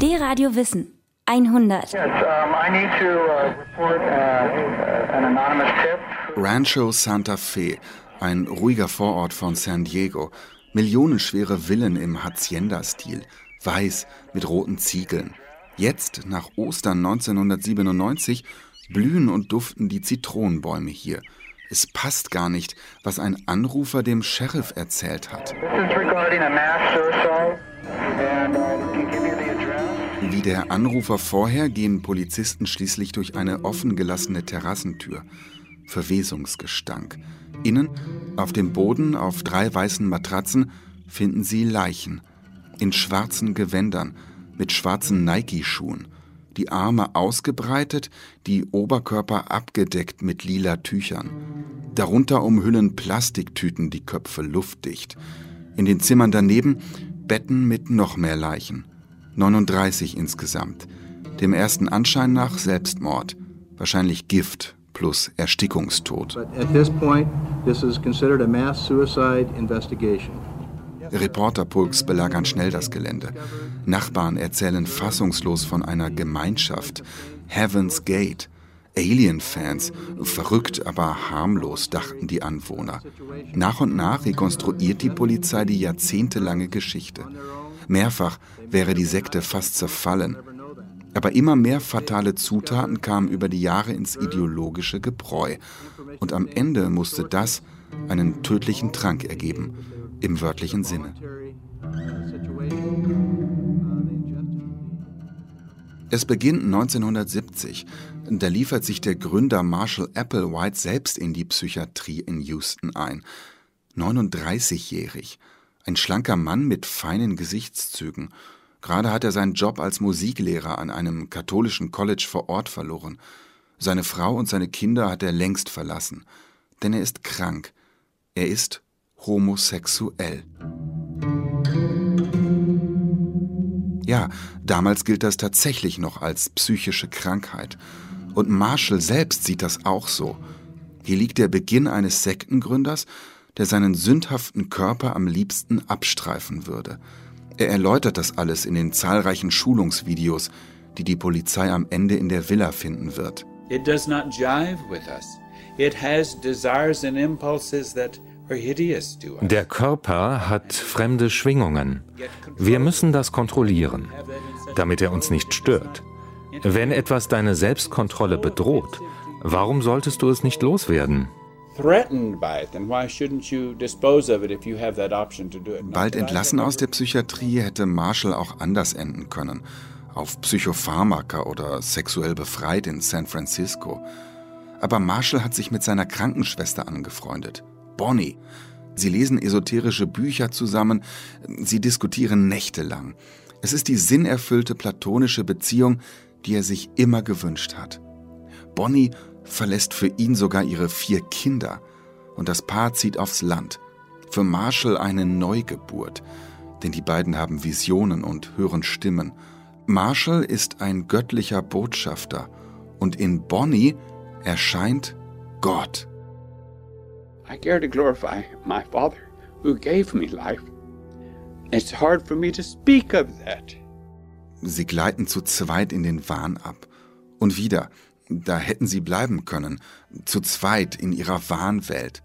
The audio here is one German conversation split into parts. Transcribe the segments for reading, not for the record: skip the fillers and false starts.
D-Radio Wissen 100. Rancho Santa Fe, ein ruhiger Vorort von San Diego. Millionenschwere Villen im Hacienda-Stil, weiß mit roten Ziegeln. Jetzt, nach Ostern 1997, blühen und duften die Zitronenbäume hier. Es passt gar nicht, was ein Anrufer dem Sheriff erzählt hat. Wie der Anrufer vorher gehen Polizisten schließlich durch eine offen gelassene Terrassentür. Verwesungsgestank. Innen, auf dem Boden, auf 3 weißen Matratzen, finden sie Leichen. In schwarzen Gewändern, mit schwarzen Nike-Schuhen. Die Arme ausgebreitet, die Oberkörper abgedeckt mit lila Tüchern. Darunter umhüllen Plastiktüten die Köpfe luftdicht. In den Zimmern daneben Betten mit noch mehr Leichen. 39 insgesamt. Dem ersten Anschein nach Selbstmord. Wahrscheinlich Gift plus Erstickungstod. Reporterpulks belagern schnell das Gelände. Nachbarn erzählen fassungslos von einer Gemeinschaft. Heaven's Gate. Alien-Fans. Verrückt, aber harmlos, dachten die Anwohner. Nach und nach rekonstruiert die Polizei die jahrzehntelange Geschichte. Mehrfach wäre die Sekte fast zerfallen. Aber immer mehr fatale Zutaten kamen über die Jahre ins ideologische Gebräu. Und am Ende musste das einen tödlichen Trank ergeben, im wörtlichen Sinne. Es beginnt 1970. Da liefert sich der Gründer Marshall Applewhite selbst in die Psychiatrie in Houston ein. 39-jährig. Ein schlanker Mann mit feinen Gesichtszügen. Gerade hat er seinen Job als Musiklehrer an einem katholischen College vor Ort verloren. Seine Frau und seine Kinder hat er längst verlassen. Denn er ist krank. Er ist homosexuell. Ja, damals gilt das tatsächlich noch als psychische Krankheit. Und Marshall selbst sieht das auch so. Hier liegt der Beginn eines Sektengründers, der seinen sündhaften Körper am liebsten abstreifen würde. Er erläutert das alles in den zahlreichen Schulungsvideos, die die Polizei am Ende in der Villa finden wird. It does not jive with us. It has desires and impulses that are hideous to us. Der Körper hat fremde Schwingungen. Wir müssen das kontrollieren, damit er uns nicht stört. Wenn etwas deine Selbstkontrolle bedroht, warum solltest du es nicht loswerden? Bald entlassen aus der Psychiatrie hätte Marshall auch anders enden können. Auf Psychopharmaka oder sexuell befreit in San Francisco. Aber Marshall hat sich mit seiner Krankenschwester angefreundet. Bonnie. Sie lesen esoterische Bücher zusammen, sie diskutieren nächtelang. Es ist die sinnerfüllte platonische Beziehung, die er sich immer gewünscht hat. Bonnie verlässt für ihn sogar ihre 4 Kinder. Und das Paar zieht aufs Land. Für Marshall eine Neugeburt. Denn die beiden haben Visionen und hören Stimmen. Marshall ist ein göttlicher Botschafter. Und in Bonnie erscheint Gott. I care to glorify my Father who gave me life. It's hard for me to speak of that. Sie gleiten zu zweit in den Wahn ab. Und wieder, da hätten sie bleiben können, zu zweit in ihrer Wahnwelt.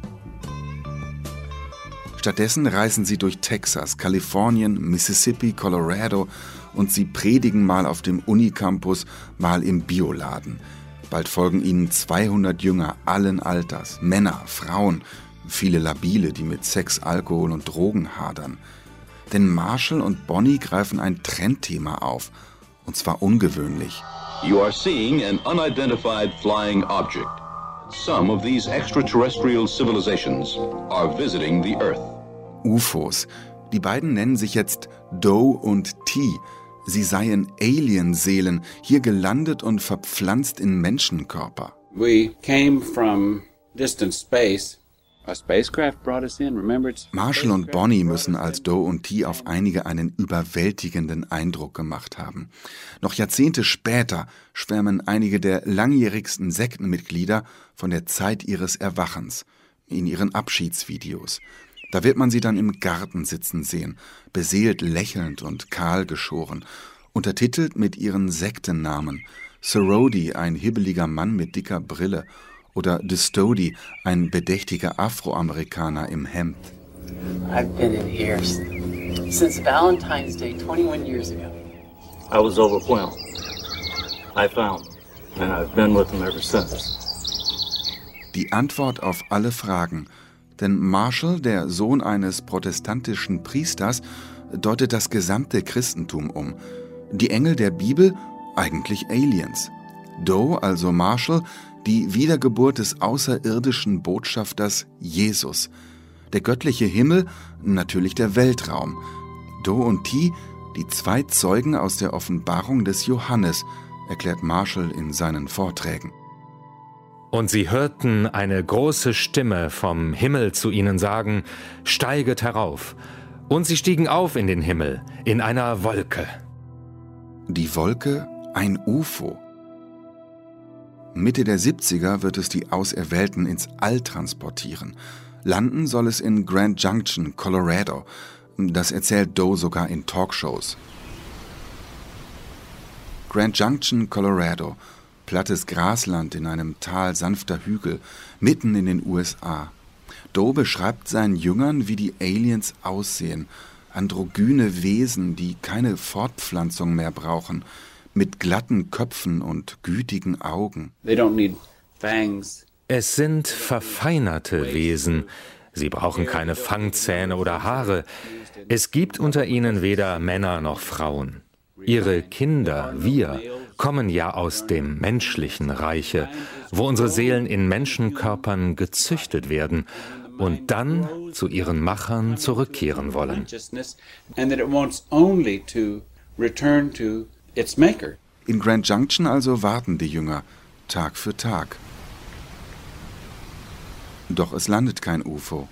Stattdessen reisen sie durch Texas, Kalifornien, Mississippi, Colorado und sie predigen mal auf dem Unicampus, mal im Bioladen. Bald folgen ihnen 200 Jünger allen Alters, Männer, Frauen, viele Labile, die mit Sex, Alkohol und Drogen hadern. Denn Marshall und Bonnie greifen ein Trendthema auf, und zwar ungewöhnlich. You are seeing an unidentified flying object. Some of these extraterrestrial civilizations are visiting the Earth. UFOs. Die beiden nennen sich jetzt Doe und T. Sie seien Alienseelen, hier gelandet und verpflanzt in Menschenkörper. We came from distant space. A spacecraft brought us in. Remember, it's Marshall und Bonnie müssen als Doe und T auf einige einen überwältigenden Eindruck gemacht haben. Noch Jahrzehnte später schwärmen einige der langjährigsten Sektenmitglieder von der Zeit ihres Erwachens in ihren Abschiedsvideos. Da wird man sie dann im Garten sitzen sehen, beseelt lächelnd und kahl geschoren. untertitelt mit ihren Sektennamen. Sorody, ein hibbeliger Mann mit dicker Brille, oder Distody, ein bedächtiger Afroamerikaner im Hemd. I've been in here since Valentine's Day 21 years ago. I was overwhelmed. I found him, and I've been with him ever since. Die Antwort auf alle Fragen. Denn Marshall, der Sohn eines protestantischen Priesters, deutet das gesamte Christentum um. Die Engel der Bibel, eigentlich Aliens. Doe, also Marshall, die Wiedergeburt des außerirdischen Botschafters Jesus. Der göttliche Himmel, natürlich der Weltraum. Doe und Ti, die zwei Zeugen aus der Offenbarung des Johannes, erklärt Marshall in seinen Vorträgen. Und sie hörten eine große Stimme vom Himmel zu ihnen sagen, steiget herauf. Und sie stiegen auf in den Himmel, in einer Wolke. Die Wolke, ein UFO. Mitte der 70er wird es die Auserwählten ins All transportieren. Landen soll es in Grand Junction, Colorado. Das erzählt Doe sogar in Talkshows. Grand Junction, Colorado. Plattes Grasland in einem Tal sanfter Hügel, mitten in den USA. Doe beschreibt seinen Jüngern, wie die Aliens aussehen. Androgyne Wesen, die keine Fortpflanzung mehr brauchen, mit glatten Köpfen und gütigen Augen. They don't need fangs. Es sind verfeinerte Wesen. Sie brauchen keine Fangzähne oder Haare. Es gibt unter ihnen weder Männer noch Frauen. Ihre Kinder, wir, kommen ja aus dem menschlichen Reiche, wo unsere Seelen in Menschenkörpern gezüchtet werden und dann zu ihren Machern zurückkehren wollen. In Grand Junction also warten die Jünger, Tag für Tag. Doch es landet kein UFO.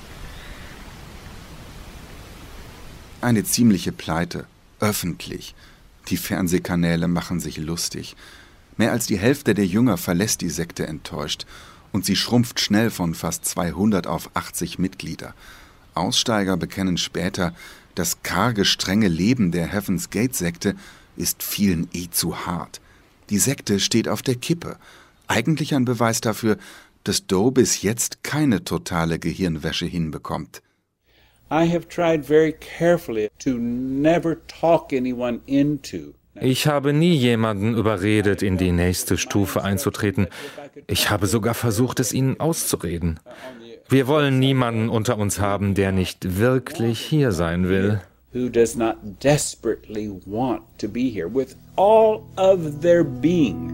Eine ziemliche Pleite. Öffentlich. Die Fernsehkanäle machen sich lustig. Mehr als die Hälfte der Jünger verlässt die Sekte enttäuscht und sie schrumpft schnell von fast 200 auf 80 Mitglieder. Aussteiger bekennen später, das karge, strenge Leben der Heaven's Gate-Sekte ist vielen zu hart. Die Sekte steht auf der Kippe. Eigentlich ein Beweis dafür, dass Doe bis jetzt keine totale Gehirnwäsche hinbekommt. I have tried very carefully to never talk anyone into. Ich habe nie jemanden überredet, in die nächste Stufe einzutreten. Ich habe sogar versucht, es ihnen auszureden. Wir wollen niemanden unter uns haben, der nicht wirklich hier sein will. Who does not desperately want to be here with all of their being.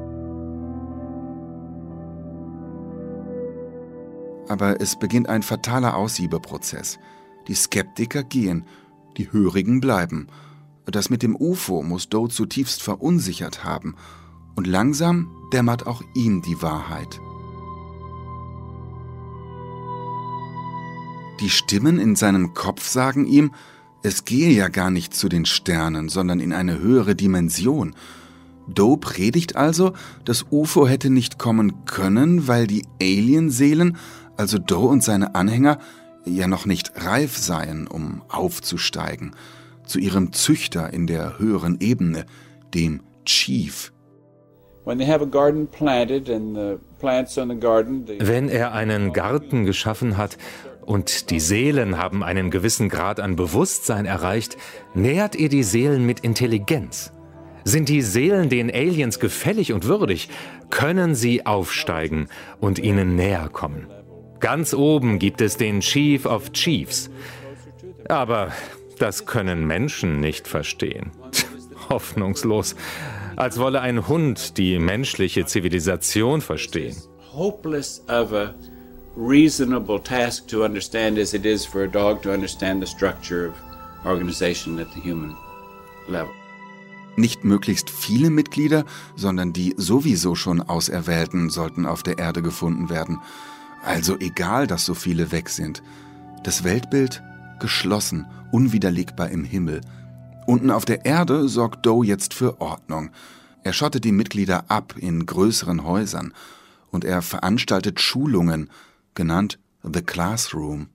Aber es beginnt ein fataler Aussiebeprozess. Die Skeptiker gehen, die Hörigen bleiben. Das mit dem UFO muss Doe zutiefst verunsichert haben. Und langsam dämmert auch ihm die Wahrheit. Die Stimmen in seinem Kopf sagen ihm, es gehe ja gar nicht zu den Sternen, sondern in eine höhere Dimension. Doe predigt also, das UFO hätte nicht kommen können, weil die Alienseelen, also Doe und seine Anhänger, ja noch nicht reif seien, um aufzusteigen, zu ihrem Züchter in der höheren Ebene, dem Chief. Wenn er einen Garten geschaffen hat und die Seelen haben einen gewissen Grad an Bewusstsein erreicht, nährt er die Seelen mit Intelligenz. Sind die Seelen den Aliens gefällig und würdig, können sie aufsteigen und ihnen näher kommen. Ganz oben gibt es den Chief of Chiefs. Aber das können Menschen nicht verstehen. Hoffnungslos. Als wolle ein Hund die menschliche Zivilisation verstehen. Hopeless of a reasonable task to understand as it is for a dog to understand the structure of organization at the human level. Nicht möglichst viele Mitglieder, sondern die sowieso schon Auserwählten sollten auf der Erde gefunden werden. Also egal, dass so viele weg sind. Das Weltbild geschlossen, unwiderlegbar im Himmel. Unten auf der Erde sorgt Doe jetzt für Ordnung. Er schottet die Mitglieder ab in größeren Häusern und er veranstaltet Schulungen, genannt The Classroom.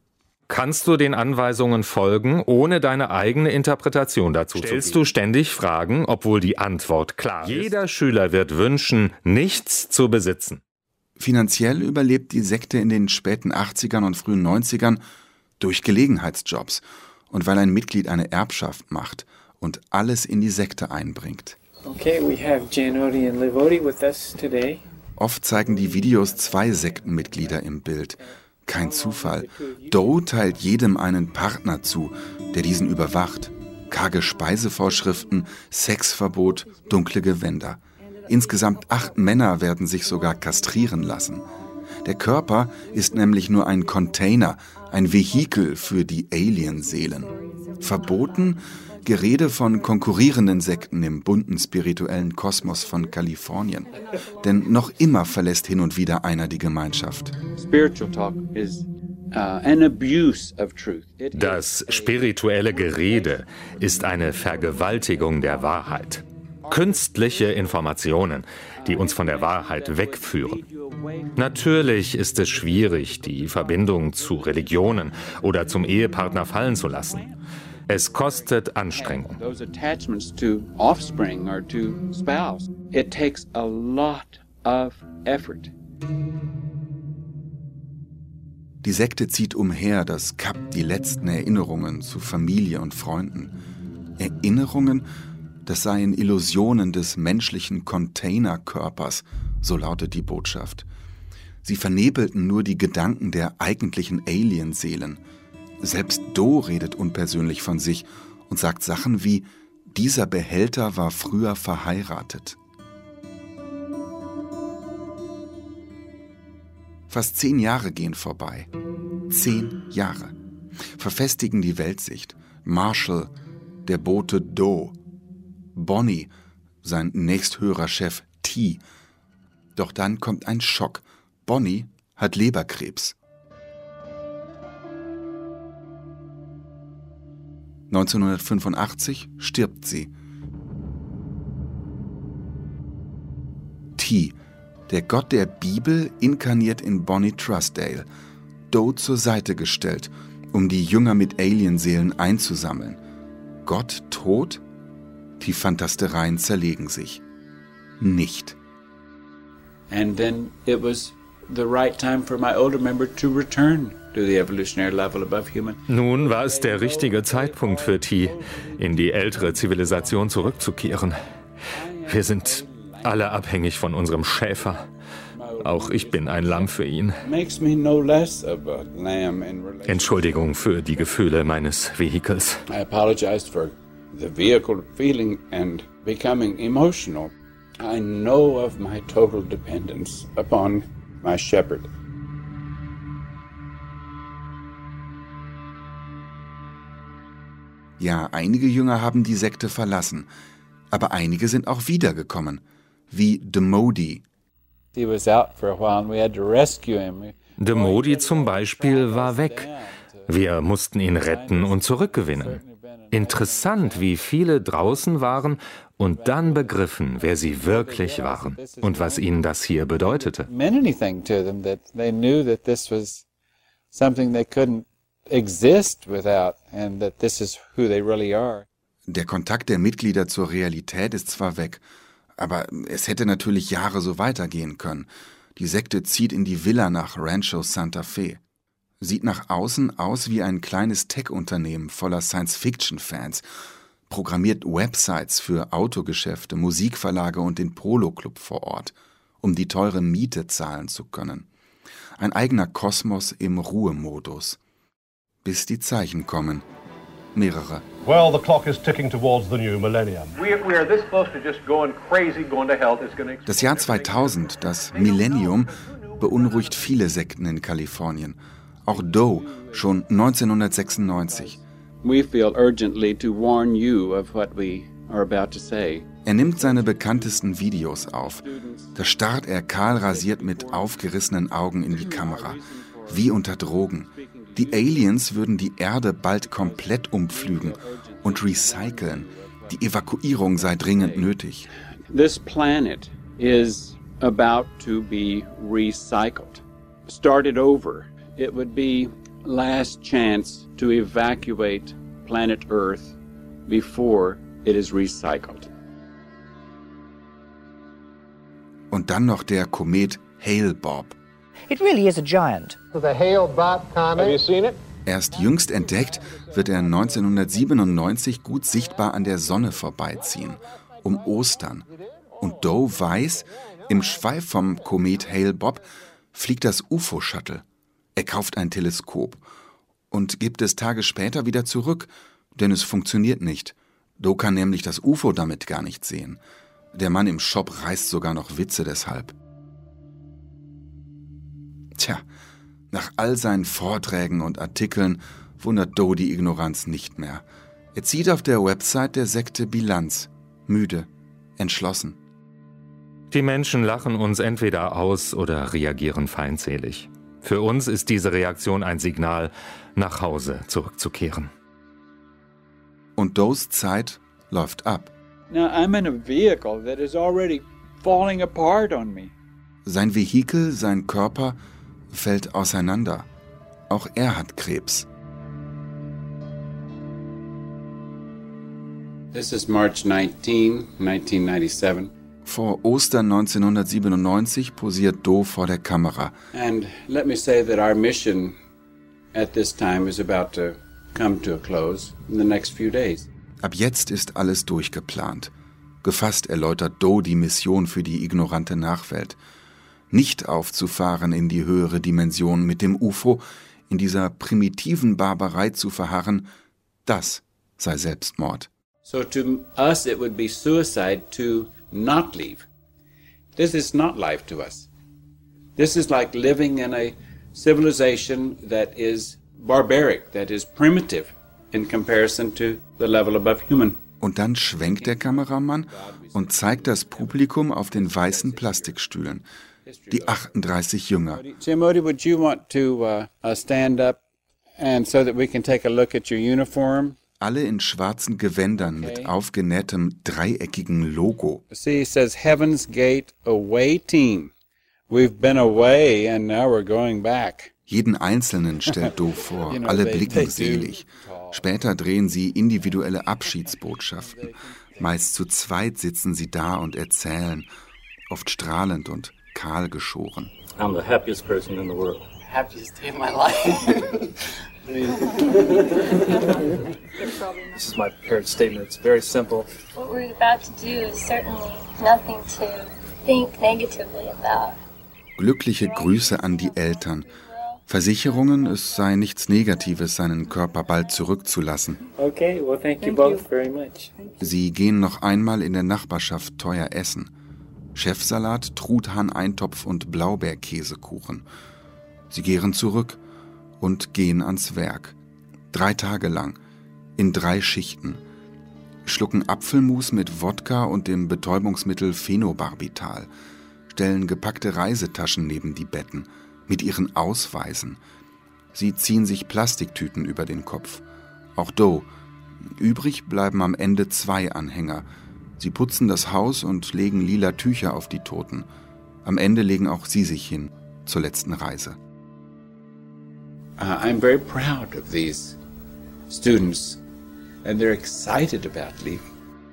Kannst du den Anweisungen folgen, ohne deine eigene Interpretation dazu zu geben? Stellst du ständig Fragen, obwohl die Antwort klar ist? Jeder Schüler wird wünschen, nichts zu besitzen. Finanziell überlebt die Sekte in den späten 80ern und frühen 90ern durch Gelegenheitsjobs und weil ein Mitglied eine Erbschaft macht und alles in die Sekte einbringt. Okay, we have Janoti and Livoti with us today. Oft zeigen die Videos 2 Sektenmitglieder im Bild. Kein Zufall. Doe teilt jedem einen Partner zu, der diesen überwacht. Karge Speisevorschriften, Sexverbot, dunkle Gewänder. Insgesamt 8 Männer werden sich sogar kastrieren lassen. Der Körper ist nämlich nur ein Container, ein Vehikel für die Alien-Seelen. Verboten? Gerede von konkurrierenden Sekten im bunten spirituellen Kosmos von Kalifornien. Denn noch immer verlässt hin und wieder einer die Gemeinschaft. Das spirituelle Gerede ist eine Vergewaltigung der Wahrheit. Künstliche Informationen, die uns von der Wahrheit wegführen. Natürlich ist es schwierig, die Verbindung zu Religionen oder zum Ehepartner fallen zu lassen. Es kostet Anstrengung. Die Sekte zieht umher, das kappt die letzten Erinnerungen zu Familie und Freunden. Erinnerungen, das seien Illusionen des menschlichen Containerkörpers, so lautet die Botschaft. Sie vernebelten nur die Gedanken der eigentlichen Alienseelen. Selbst Doe redet unpersönlich von sich und sagt Sachen wie, dieser Behälter war früher verheiratet. Fast 10 Jahre gehen vorbei. 10 Jahre. Verfestigen die Weltsicht. Marshall, der Bote Doe. Bonnie, sein nächsthöherer Chef T. Doch dann kommt ein Schock. Bonnie hat Leberkrebs. 1985 stirbt sie. T, der Gott der Bibel, inkarniert in Bonnie Trussdale, Doe zur Seite gestellt, um die Jünger mit Alienseelen einzusammeln. Gott tot? Die Fantastereien zerlegen sich. Nicht. And then it was the right time for my older member to return to the evolutionary level above human. Nun war es der richtige Zeitpunkt für T, in die ältere Zivilisation zurückzukehren. Wir sind alle abhängig von unserem Schäfer. Auch ich bin ein Lamm für ihn. Entschuldigung für die Gefühle meines Vehikels. I apologized for the vehicle feeling and becoming emotional. I know of my total dependence upon my shepherd. Ja, einige Jünger haben die Sekte verlassen, aber einige sind auch wiedergekommen, wie Demodi. Demodi zum Beispiel war weg. Wir mussten ihn retten und zurückgewinnen. Interessant, wie viele draußen waren und dann begriffen, wer sie wirklich waren und was ihnen das hier bedeutete. Der Kontakt der Mitglieder zur Realität ist zwar weg, aber es hätte natürlich Jahre so weitergehen können. Die Sekte zieht in die Villa nach Rancho Santa Fe. Sieht nach außen aus wie ein kleines Tech-Unternehmen voller Science-Fiction-Fans, programmiert Websites für Autogeschäfte, Musikverlage und den Polo-Club vor Ort, um die teure Miete zahlen zu können. Ein eigener Kosmos im Ruhemodus. Bis die Zeichen kommen. Mehrere. Well, the clock is ticking towards the new millennium. We are this close to just going crazy, going to hell. It's going to... Das Jahr 2000, das Millennium, beunruhigt viele Sekten in Kalifornien. Auch Doe schon 1996. We feel urgently to warn you of what we are about to say. Er nimmt seine bekanntesten Videos auf. Da starrt er kahl rasiert mit aufgerissenen Augen in die Kamera. Wie unter Drogen. Die Aliens würden die Erde bald komplett umpflügen und recyceln. Die Evakuierung sei dringend nötig. This planet is about to be recycled, started over. It would be last chance to evacuate planet Earth before it is recycled. Und dann noch der Komet Hale-Bopp. It really is a giant. The Hale-Bopp comet. Have you seen it? Erst jüngst entdeckt, wird er 1997 gut sichtbar an der Sonne vorbeiziehen, um Ostern. Und Doe weiß, im Schweif vom Komet Hale-Bopp fliegt das UFO-Shuttle. Er kauft ein Teleskop und gibt es Tage später wieder zurück, denn es funktioniert nicht. Doe kann nämlich das UFO damit gar nicht sehen. Der Mann im Shop reißt sogar noch Witze deshalb. Tja, nach all seinen Vorträgen und Artikeln wundert Doe die Ignoranz nicht mehr. Er zieht auf der Website der Sekte Bilanz. Müde, entschlossen. Die Menschen lachen uns entweder aus oder reagieren feindselig. Für uns ist diese Reaktion ein Signal, nach Hause zurückzukehren. Und Does Zeit läuft ab. Now I'm in a vehicle that is already falling apart on me. Sein Vehikel, sein Körper fällt auseinander. Auch er hat Krebs. This is March 19, 1997. Vor Ostern 1997 posiert Doe vor der Kamera. And let me say that our mission at this time is about to come to a close in the next few days. Ab jetzt ist alles durchgeplant. Gefasst erläutert Doe die Mission für die ignorante Nachwelt. Nicht aufzufahren in die höhere Dimension mit dem UFO, in dieser primitiven Barbarei zu verharren, das sei Selbstmord. So to us it would be suicide to not leave. This is not life to us. This is like living in a civilization that is barbaric, that is primitive in comparison to the level above human. Und dann schwenkt der Kameramann und zeigt das Publikum auf den weißen Plastikstühlen. Die 38 Jünger. Timothy, would you want to stand up and so that we can take a look at your uniform? Alle in schwarzen Gewändern mit aufgenähtem dreieckigen Logo. See, it says Heaven's Gate Away Team. We've been away and now we're going back. Jeden Einzelnen stellt Doe vor, alle blicken selig. Später drehen sie individuelle Abschiedsbotschaften. Meist zu zweit sitzen sie da und erzählen, oft strahlend und kahl geschoren. I'm the happiest person in the world. Happiest day of my life. This is my prepared statement. It's very simple. What we're about to do is certainly nothing to think negatively about. Glückliche Grüße an die Eltern. Versicherungen, es sei nichts Negatives, seinen Körper bald zurückzulassen. Okay, well thank you both very much. Sie gehen noch einmal in der Nachbarschaft teuer essen. Chefsalat, Truthahn-Eintopf und Blaubeerkäsekuchen. Sie kehren zurück und gehen ans Werk. 3 Tage lang, in 3 Schichten. Schlucken Apfelmus mit Wodka und dem Betäubungsmittel Phenobarbital. Stellen gepackte Reisetaschen neben die Betten, mit ihren Ausweisen. Sie ziehen sich Plastiktüten über den Kopf. Auch Doe. Übrig bleiben am Ende 2 Anhänger. Sie putzen das Haus und legen lila Tücher auf die Toten. Am Ende legen auch sie sich hin, zur letzten Reise. I'm very proud of these students and they're excited about leaving.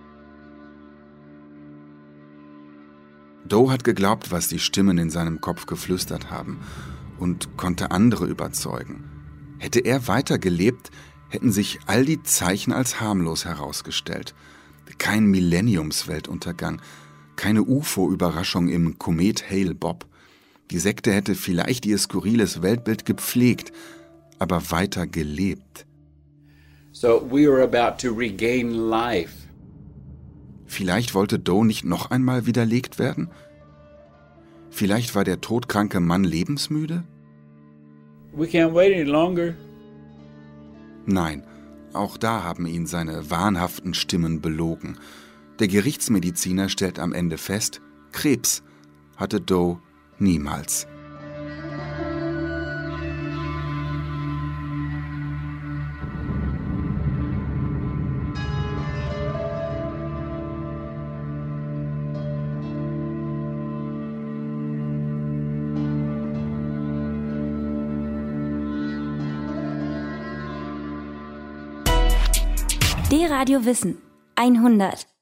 Doe hat geglaubt, was die Stimmen in seinem Kopf geflüstert haben und konnte andere überzeugen. Hätte er weiter gelebt, hätten sich all die Zeichen als harmlos herausgestellt. Kein Millenniumsweltuntergang, keine UFO-Überraschung im Komet Hale-Bopp. Die Sekte hätte vielleicht ihr skurriles Weltbild gepflegt, aber weiter gelebt. So we are about to regain life. Vielleicht wollte Doe nicht noch einmal widerlegt werden? Vielleicht war der todkranke Mann lebensmüde? We can't wait any longer. Nein, auch da haben ihn seine wahnhaften Stimmen belogen. Der Gerichtsmediziner stellt am Ende fest, Krebs hatte Doe niemals. D-Radio Wissen 100.